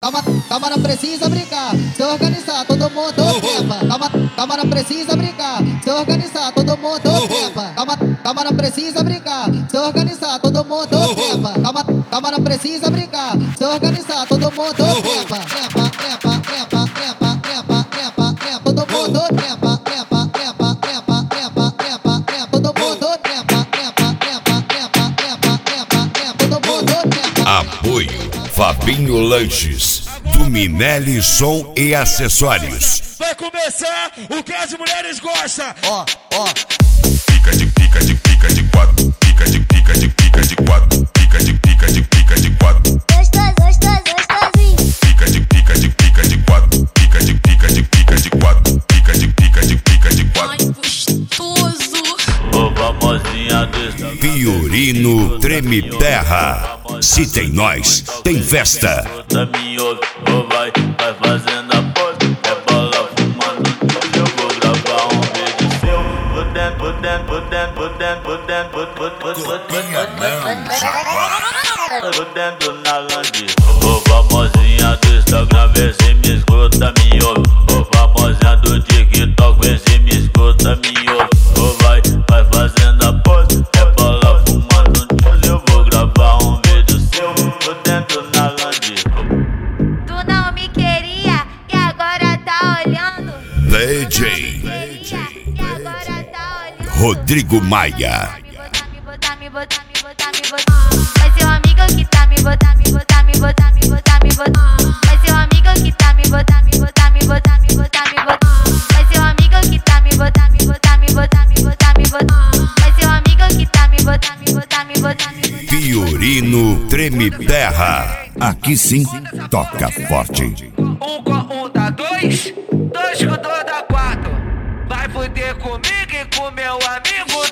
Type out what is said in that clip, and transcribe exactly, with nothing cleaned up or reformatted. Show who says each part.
Speaker 1: calma, calma, não precisa brincar. Se organizar, todo mundo trepa. Calma, calma, não precisa brincar. Se organizar, todo mundo trepa. Calma, calma, não precisa brincar. Se organizar, todo mundo trepa. Calma, calma, não precisa brincar. Se organizar, todo mundo trepa. Trepa, trepa, trepa, trepa, trepa, trepa, trepa. Todo mundo trepa, trepa, trepa, trepa, trepa, trepa, trepa. Todo mundo trepa, trepa, trepa, trepa, trepa, trepa, trepa. Todo mundo trepa.
Speaker 2: Apoio Fabinho Lanches, do Minelli Som e Acessórios.
Speaker 3: Vai começar o que as mulheres gostam.
Speaker 1: Ó, ó.
Speaker 4: Pica de pica de pica de quatro, pica de pica de pica de quatro, pica de pica de pica de quatro.
Speaker 5: Gostoso, gostoso, gostosinho.
Speaker 4: Pica de pica de pica de quatro, pica de pica de pica de quatro, pica de pica de pica de quatro.
Speaker 5: Gostoso.
Speaker 6: Ô famosinha desse
Speaker 2: Fiorino Treme Terra. Se tem nós, tem festa.
Speaker 6: Tá me ouve, ô vai, vai fazendo a pose. É bola fumando, eu vou gravar um vídeo seu. Vou dentro, vou dentro, vou dentro, vou dentro, vou dentro, vou dentro, vou dentro, vou dentro na land. Ô famosinha do Instagram, vê se me escuta, me ouve. Ô famosinha do TikTok, vê se me escuta, me ouve. Ô vai, vai fazendo a pose. É bola fumando, eu vou gravar um vídeo seu. Vou dentro na land.
Speaker 5: Tu não me queria e agora tá olhando.
Speaker 2: D J
Speaker 5: E agora tá olhando.
Speaker 2: Rodrigo Maia.
Speaker 5: Me botar, me botar, me botar, me botar. Vai ser um amigo que tá me botar, me botar, me botar, me botar, me botar. Vai ser um amigo que tá me botar, me botar, me botar, me botar, me botar. Vai ser um amigo que tá me botar, me botar, me botar, me botar, me botar. Vai ser um amigo que tá me botar, me botar, me botar, me botar.
Speaker 2: Fiorino Treme Terra. Aqui sim, toca forte.
Speaker 3: Um com um dá dois, dois com dois dá quatro. Vai foder comigo e com meu amigo